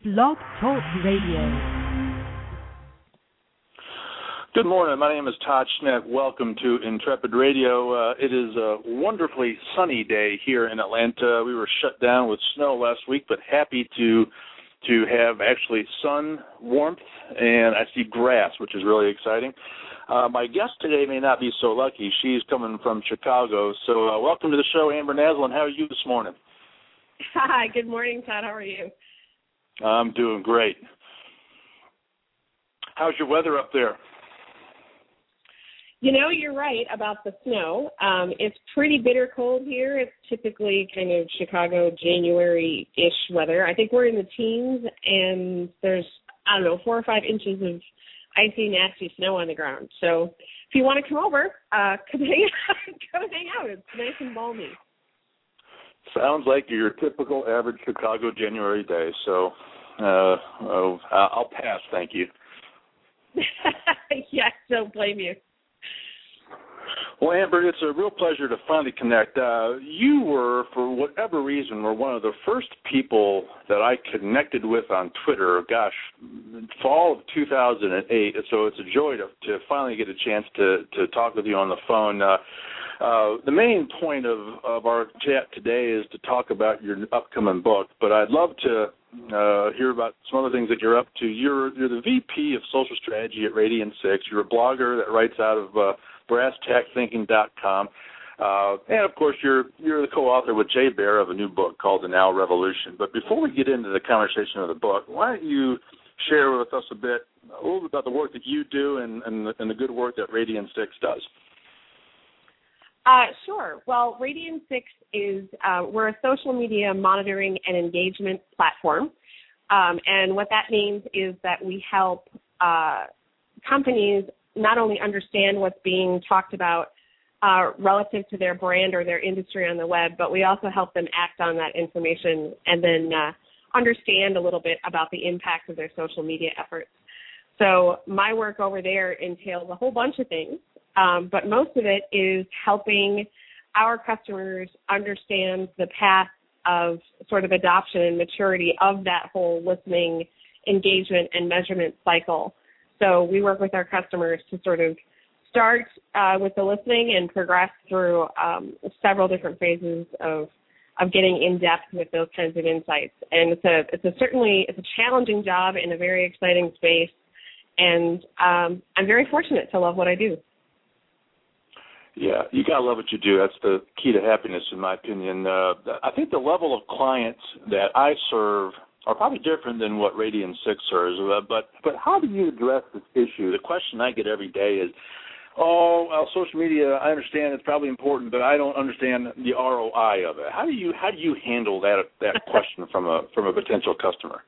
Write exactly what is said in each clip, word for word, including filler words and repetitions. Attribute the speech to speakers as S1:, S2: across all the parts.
S1: Blog Talk Radio.
S2: Good morning. My name is Todd Schmidt. Welcome to Intrepid Radio. Uh, it is a wonderfully sunny day here in Atlanta. We were shut down with snow last week, but happy to to have actually sun, warmth, and I see grass, which is really exciting. Uh, my guest today may not be so lucky. She's coming from Chicago. So uh, welcome to the show, Amber Naslund. How are you this morning?
S3: Hi. Good morning, Todd. How are you?
S2: I'm doing great. How's your weather up there?
S3: You know, you're right about the snow. Um, it's pretty bitter cold here. It's typically kind of Chicago January-ish weather. I think we're in the teens, and there's, I don't know, four or five inches of icy, nasty snow on the ground. So if you want to come over, uh, come, hang out, come hang out. It's nice and balmy.
S2: Sounds like your typical average Chicago January day. So uh, oh, I'll pass, thank you.
S3: Yes, don't blame you.
S2: Well, Amber, it's a real pleasure to finally connect. Uh, you were, for whatever reason, were one of the first people that I connected with on Twitter, gosh, fall of two thousand eight. So it's a joy to, to finally get a chance to, to talk with you on the phone. Uh, uh, the main point of, of our chat today is to talk about your upcoming book, but I'd love to uh, hear about some other things that you're up to. You're, you're the V P of Social Strategy at Radian six. You're a blogger that writes out of uh, brass tack thinking dot com. Uh, and, of course, you're you're the co-author with Jay Baer of a new book called The Now Revolution. But before we get into the conversation of the book, why don't you share with us a bit, a little bit about the work that you do and, and, the, and the good work that Radian six does?
S3: Uh, sure. Well, Radian six is, uh, we're a social media monitoring and engagement platform. Um, and what that means is that we help uh, companies not only understand what's being talked about uh, relative to their brand or their industry on the web, but we also help them act on that information and then uh, understand a little bit about the impact of their social media efforts. So my work over there entails a whole bunch of things, um, but most of it is helping our customers understand the path of sort of adoption and maturity of that whole listening, engagement, and measurement cycle. So we work with our customers to sort of start uh, with the listening and progress through um, several different phases of of getting in depth with those kinds of insights. And it's a it's a certainly it's a challenging job in a very exciting space. And um, I'm very fortunate to love what I do.
S2: Yeah, you gotta love what you do. That's the key to happiness, in my opinion. Uh, I think the level of clients that I serve are probably different than what Radian six serves, uh, but but how do you address this issue? The question I get every day is, oh, well, social media, I understand it's probably important, but I don't understand the R O I of it. How do you how do you handle that that question from a from a potential customer?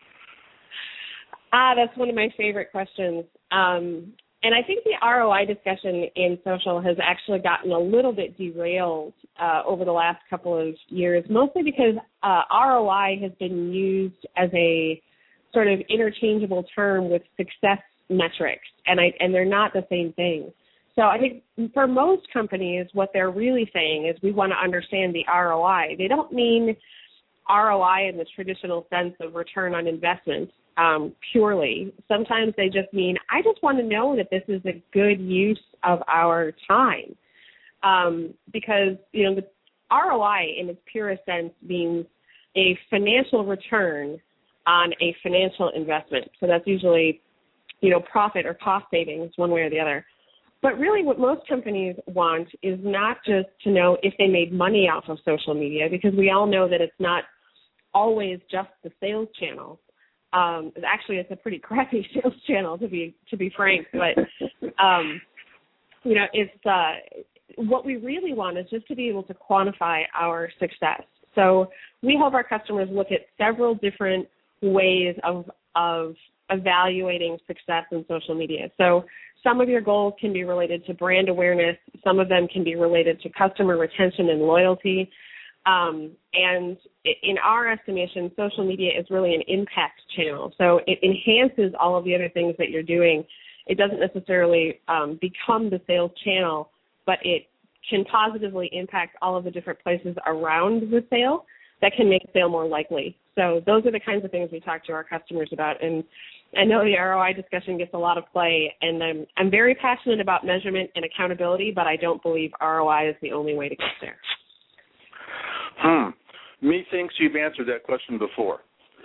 S3: Ah, that's one of my favorite questions. Um, and I think the R O I discussion in social has actually gotten a little bit derailed uh, over the last couple of years, mostly because uh, R O I has been used as a sort of interchangeable term with success metrics, and I, and they're not the same thing. So I think for most companies, what they're really saying is we want to understand the R O I. They don't mean R O I in the traditional sense of return on investment. Um, purely. Sometimes they just mean, I just want to know that this is a good use of our time. Um, because, you know, the R O I in its purest sense means a financial return on a financial investment. So that's usually, you know, profit or cost savings one way or the other. But really what most companies want is not just to know if they made money off of social media, because we all know that it's not always just the sales channel. Um, actually, it's a pretty crappy sales channel, to be to be frank. But um, you know, it's uh, what we really want is just to be able to quantify our success. So we help our customers look at several different ways of of evaluating success in social media. So some of your goals can be related to brand awareness. Some of them can be related to customer retention and loyalty. Um, and in our estimation, social media is really an impact channel. So it enhances all of the other things that you're doing. It doesn't necessarily um, become the sales channel, but it can positively impact all of the different places around the sale that can make a sale more likely. So those are the kinds of things we talk to our customers about. And I know the R O I discussion gets a lot of play, and I'm, I'm very passionate about measurement and accountability, but I don't believe R O I is the only way to get there.
S2: Hmm. Methinks you've answered that question before.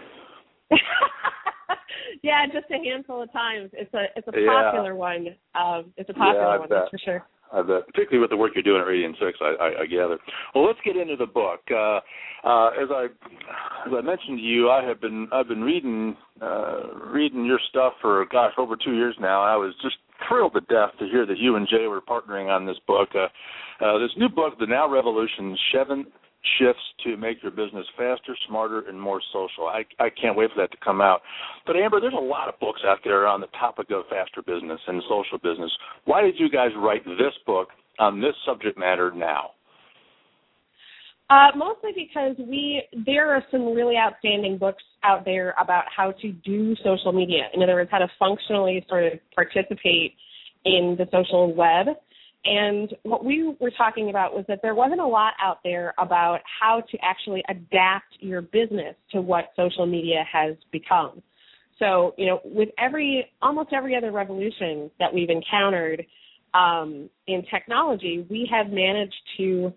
S3: Yeah, just a handful of times. It's a it's a
S2: yeah.
S3: popular one. Um, it's a popular
S2: yeah,
S3: one,
S2: bet.
S3: that's for sure.
S2: I bet. Particularly with the work you're doing at Radian six, I, I, I gather. Well, let's get into the book. Uh, uh, as I as I mentioned to you, I have been I've been reading uh, reading your stuff for gosh over two years now. I was just thrilled to death to hear that you and Jay were partnering on this book. Uh, uh, this new book, The Now Revolution: Seven Shifts to Make Your Business Faster, Smarter, and More Social. I, I can't wait for that to come out. But, Amber, there's a lot of books out there on the topic of faster business and social business. Why did you guys write this book on this subject matter now?
S3: Uh, mostly because we there are some really outstanding books out there about how to do social media. In other words, how to functionally sort of participate in the social web. And what we were talking about was that there wasn't a lot out there about how to actually adapt your business to what social media has become. So, you know, with every, almost every other revolution that we've encountered um, in technology, we have managed to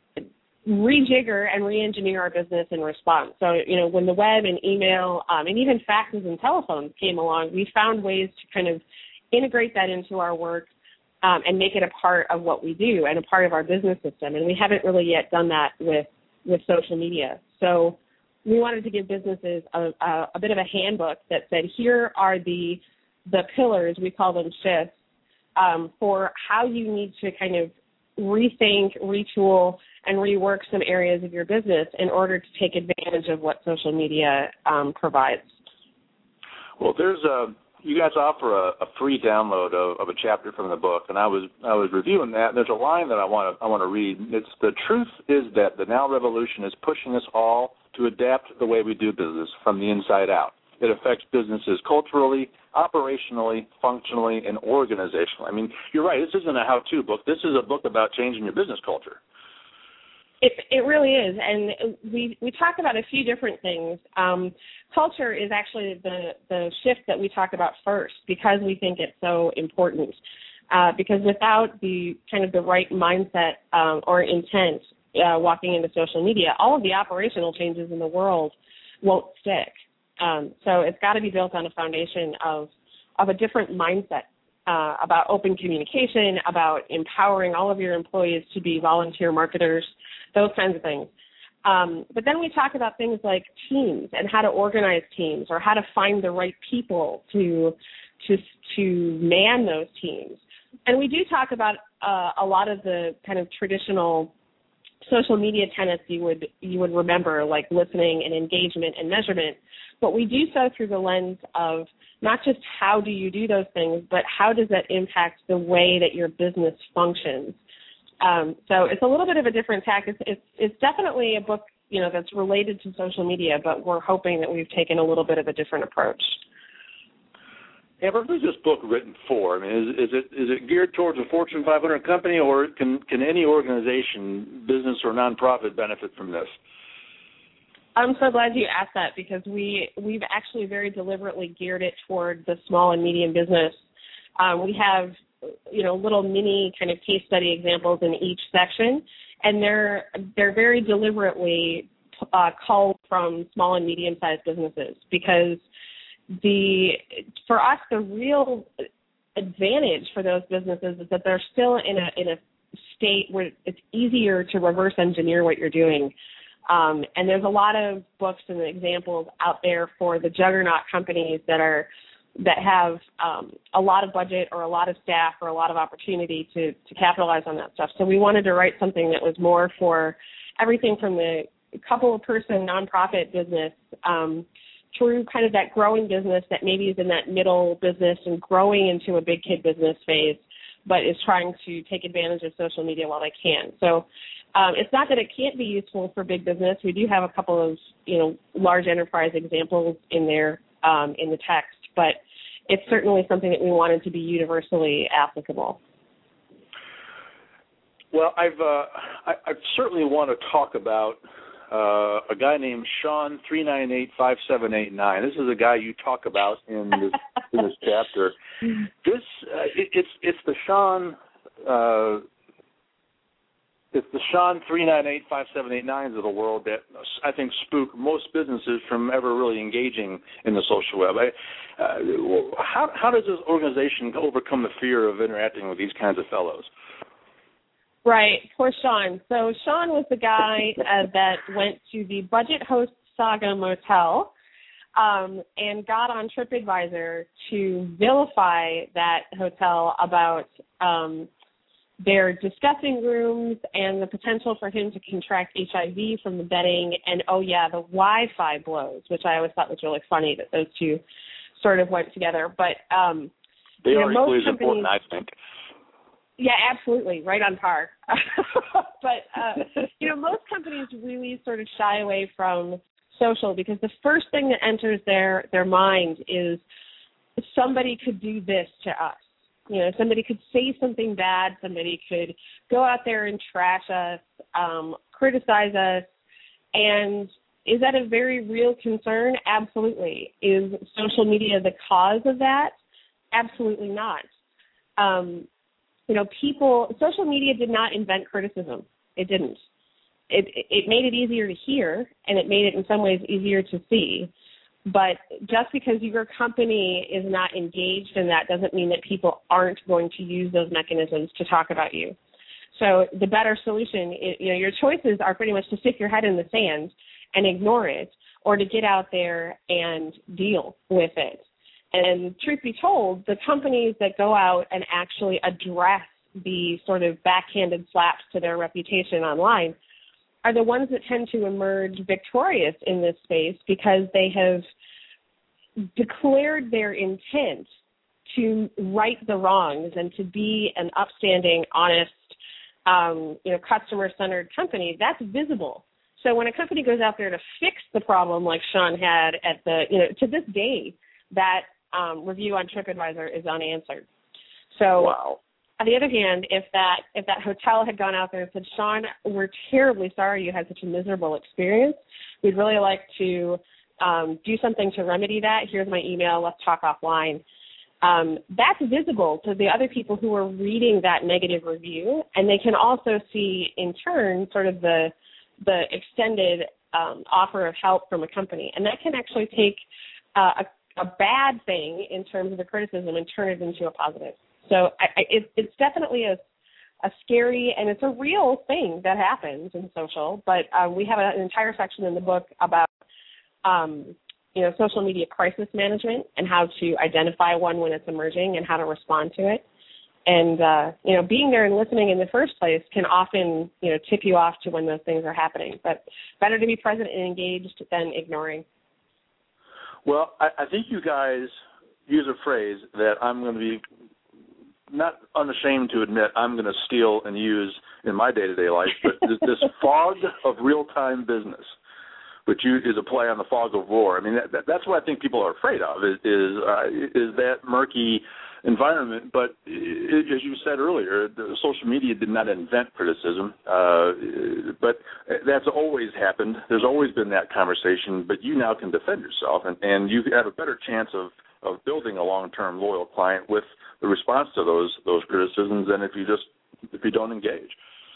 S3: rejigger and re-engineer our business in response. So, you know, when the web and email um, and even faxes and telephones came along, we found ways to kind of integrate that into our work Um, and make it a part of what we do and a part of our business system. And we haven't really yet done that with, with social media. So we wanted to give businesses a, a, a bit of a handbook that said, here are the the pillars, we call them shifts, um, for how you need to kind of rethink, retool, and rework some areas of your business in order to take advantage of what social media um, provides.
S2: Well, there's a You guys offer a, a free download of, of a chapter from the book, and I was I was reviewing that. And there's a line that I want to I want to read. It's the truth is that the now revolution is pushing us all to adapt the way we do business from the inside out. It affects businesses culturally, operationally, functionally, and organizationally. I mean, you're right. This isn't a how-to book. This is a book about changing your business culture.
S3: It, it really is, and we we talk about a few different things. Um, culture is actually the, the shift that we talk about first because we think it's so important. Uh, because without the kind of the right mindset um, or intent uh, walking into social media, all of the operational changes in the world won't stick. Um, so it's got to be built on a foundation of of a different mindset. Uh, about open communication, about empowering all of your employees to be volunteer marketers, those kinds of things. Um, but then we talk about things like teams and how to organize teams or how to find the right people to to to man those teams. And we do talk about uh, a lot of the kind of traditional social media tenets you would you would remember, like listening and engagement and measurement. But we do so through the lens of not just how do you do those things, but how does that impact the way that your business functions. Um, so it's a little bit of a different tack. It's, it's, it's definitely a book, you know, that's related to social media, but we're hoping that we've taken a little bit of a different approach.
S2: Amber, who's this book written for? I mean, is, is it is it geared towards a Fortune five hundred company, or can can any organization, business or nonprofit, benefit from this?
S3: I'm so glad you asked that because we, we've actually very deliberately geared it toward the small and medium business. Um, we have, you know, little mini kind of case study examples in each section, and they're they're very deliberately uh, culled from small and medium-sized businesses because the for us the real advantage for those businesses is that they're still in a in a state where it's easier to reverse engineer what you're doing. Um, and there's a lot of books and examples out there for the juggernaut companies that are that have um, a lot of budget or a lot of staff or a lot of opportunity to, to capitalize on that stuff. So we wanted to write something that was more for everything from the couple-person nonprofit business um, through kind of that growing business that maybe is in that middle business and growing into a big kid business phase, but is trying to take advantage of social media while they can. So um, it's not that it can't be useful for big business. We do have a couple of, you know, large enterprise examples in there um, in the text, but it's certainly something that we wanted to be universally applicable.
S2: Well, I've uh, I, I certainly want to talk about uh, a guy named Sean three nine eight five seven eight nine. This is a guy you talk about in this, in this chapter. This uh, it, it's it's the Sean uh, it's the Sean three nine eight five seven eight nines of the world that I think spook most businesses from ever really engaging in the social web. I, uh, how how does this organization overcome the fear of interacting with these kinds of fellows?
S3: Right, poor Sean. So Sean was the guy uh, that went to the Budget Host Saga Motel um, and got on TripAdvisor to vilify that hotel about um, their discussing rooms and the potential for him to contract H I V from the bedding, and, oh, yeah, the Wi-Fi blows, which I always thought was really funny that those two sort of went together. But um,
S2: they
S3: you
S2: are
S3: know,
S2: equally as
S3: companies,
S2: important, I think.
S3: Yeah, absolutely, right on par. But, uh, you know, most companies really sort of shy away from social because the first thing that enters their, their mind is somebody could do this to us. You know, somebody could say something bad, somebody could go out there and trash us, um, criticize us, and is that a very real concern? Absolutely. Is social media the cause of that? Absolutely not. Um, You know, people, social media did not invent criticism. It didn't. It it made it easier to hear, and it made it in some ways easier to see. But just because your company is not engaged in that doesn't mean that people aren't going to use those mechanisms to talk about you. So the better solution, is, you know, your choices are pretty much to stick your head in the sand and ignore it, or to get out there and deal with it. And truth be told, the companies that go out and actually address the sort of backhanded slaps to their reputation online are the ones that tend to emerge victorious in this space because they have declared their intent to right the wrongs and to be an upstanding, honest, um, you know, customer-centered company. That's visible. So when a company goes out there to fix the problem like Sean had at the, you know, to this day, that Um, review on TripAdvisor is unanswered. So,
S2: wow.
S3: On the other hand, if that if that hotel had gone out there and said, Sean, we're terribly sorry you had such a miserable experience. We'd really like to um, do something to remedy that. Here's my email. Let's talk offline. Um, that's visible to the other people who are reading that negative review, and they can also see, in turn, sort of the the extended um, offer of help from a company, and that can actually take uh, a a bad thing in terms of the criticism and turn it into a positive. So I, I, it, it's definitely a, a scary, and it's a real thing that happens in social, but um, we have an entire section in the book about, um, you know, social media crisis management and how to identify one when it's emerging and how to respond to it. And, uh, you know, being there and listening in the first place can often, you know, tip you off to when those things are happening. But better to be present and engaged than ignoring.
S2: Well, I, I think you guys use a phrase that I'm going to be not unashamed to admit I'm going to steal and use in my day-to-day life, but this, this fog of real-time business, which you, is a play on the fog of war. I mean, that, that, that's what I think people are afraid of is is, uh, is that murky environment. But it, as you said earlier, the social media did not invent criticism, uh, but that's always happened. There's always been that conversation, but you now can defend yourself, and, and you have a better chance of, of building a long-term loyal client with the response to those those criticisms than if you just if you don't engage.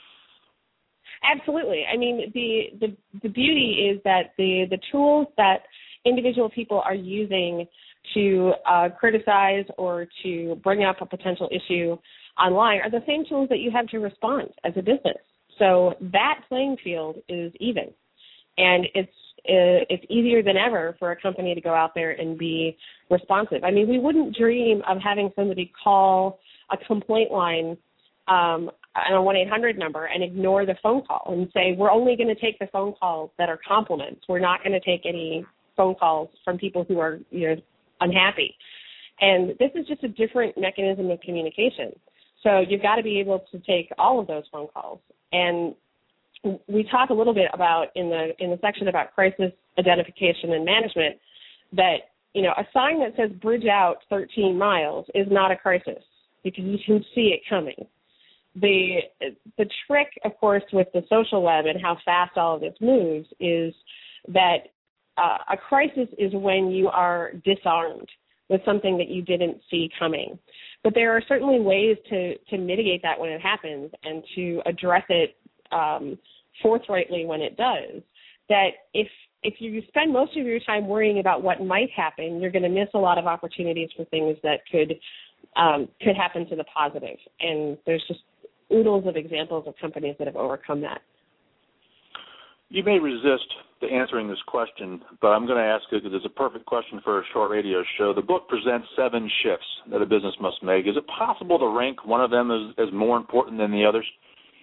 S3: Absolutely. I mean, the, the, the beauty is that the, the tools that individual people are using to uh, criticize or to bring up a potential issue online are the same tools that you have to respond as a business. So that playing field is even. And it's uh, it's easier than ever for a company to go out there and be responsive. I mean, we wouldn't dream of having somebody call a complaint line um, on a one eight hundred number and ignore the phone call and say, we're only going to take the phone calls that are compliments. We're not going to take any phone calls from people who are, you know, unhappy. And this is just a different mechanism of communication. So you've got to be able to take all of those phone calls. And we talk a little bit about in the in the section about crisis identification and management that, you know, a sign that says bridge out thirteen miles is not a crisis because you can see it coming. the the trick, of course, with the social web and how fast all of this moves is that uh, a crisis is when you are disarmed with something that you didn't see coming. But there are certainly ways to, to mitigate that when it happens and to address it um, forthrightly when it does. That if if you spend most of your time worrying about what might happen, you're going to miss a lot of opportunities for things that could um, could happen to the positive. And there's just oodles of examples of companies that have overcome that.
S2: You may resist to answering this question, but I'm going to ask it because it's a perfect question for a short radio show. The book presents seven shifts that a business must make. Is it possible to rank one of them as, as more important than the others?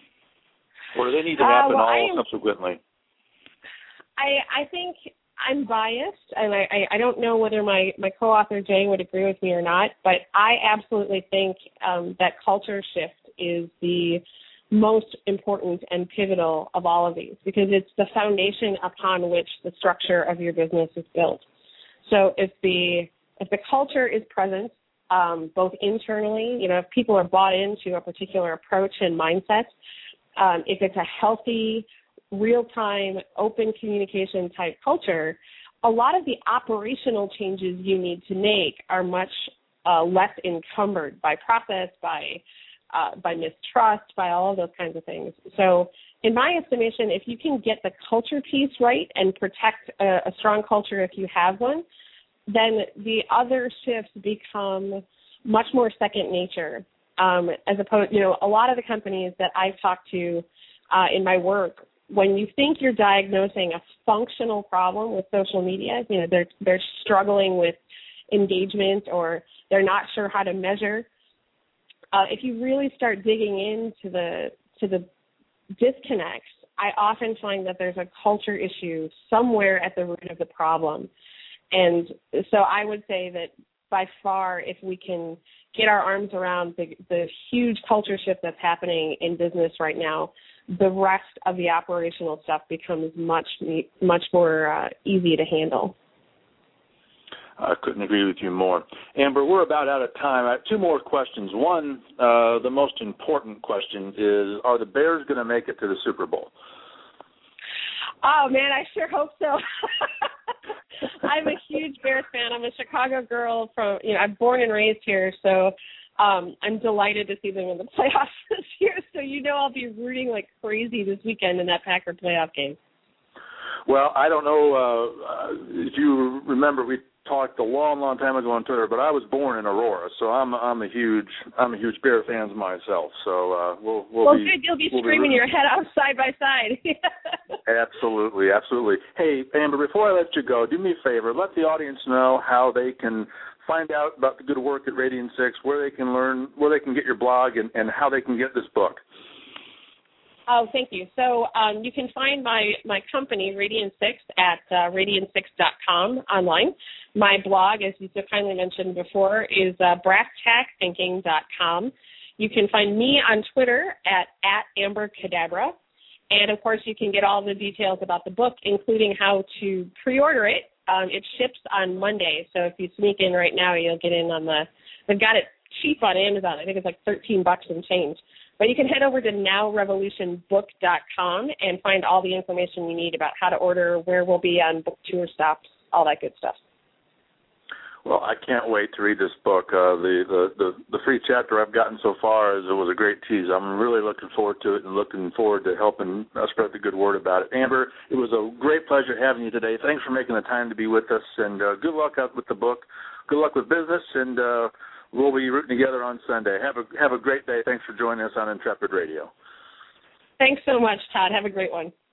S2: Or do they need to happen uh, well, all am, subsequently?
S3: I, I think I'm biased, and I, I, I don't know whether my, my co-author Jay would agree with me or not, but I absolutely think um, that culture shift is the most important and pivotal of all of these, because it's the foundation upon which the structure of your business is built. So if the if the culture is present, um, both internally, you know, if people are bought into a particular approach and mindset, um, if it's a healthy, real-time, open communication type culture, a lot of the operational changes you need to make are much uh, less encumbered by process, by Uh, by mistrust, by all of those kinds of things. So in my estimation, if you can get the culture piece right and protect a, a strong culture if you have one, then the other shifts become much more second nature. Um, as opposed, you know, a lot of the companies that I've talked to uh, in my work, when you think you're diagnosing a functional problem with social media, you know, they're they're struggling with engagement or they're not sure how to measure. Uh, if you really start digging into the to the disconnects, I often find that there's a culture issue somewhere at the root of the problem. And so I would say that by far, if we can get our arms around the, the huge culture shift that's happening in business right now, the rest of the operational stuff becomes much, much more uh, easy to handle.
S2: I couldn't agree with you more. Amber, we're about out of time. I have two more questions. One, uh, the most important question is, are the Bears going to make it to the Super Bowl?
S3: Oh, man, I sure hope so. I'm a huge Bears fan. I'm a Chicago girl from, you know, I'm born and raised here, so um, I'm delighted to see them in the playoffs this year. So you know I'll be rooting like crazy this weekend in that Packer playoff game.
S2: Well, I don't know uh, if you remember, we talked a long, long time ago on Twitter, but I was born in Aurora, so I'm I'm a huge I'm a huge Bear fan myself. So uh, we'll we'll,
S3: well
S2: be
S3: good. You'll be
S2: we'll
S3: screaming
S2: be
S3: your head out side by side.
S2: Absolutely, absolutely. Hey, Amber, before I let you go, do me a favor. Let the audience know how they can find out about the good work at Radian six, where they can learn, where they can get your blog, and, and how they can get this book.
S3: Oh, thank you. So um, you can find my, my company, Radian six, at uh, radian six dot com online. My blog, as you so kindly mentioned before, is uh, brass tack thinking dot com. You can find me on Twitter at, at Amber Cadabra. And, of course, you can get all the details about the book, including how to pre-order it. Um, it ships on Monday, so if you sneak in right now, you'll get in on the – they've got it cheap on Amazon. I think it's like thirteen bucks and change. But you can head over to now revolution book dot com and find all the information you need about how to order, where we'll be on book tour stops, all that good stuff.
S2: Well, I can't wait to read this book. Uh, the, the, the, the free chapter I've gotten so far is it was a great tease. I'm really looking forward to it and looking forward to helping uh, spread the good word about it. Amber, it was a great pleasure having you today. Thanks for making the time to be with us, and uh, good luck out with the book. Good luck with business, and uh, we'll be rooting together on Sunday. Have a have a great day. Thanks for joining us on Intrepid Radio.
S3: Thanks so much, Todd. Have a great one.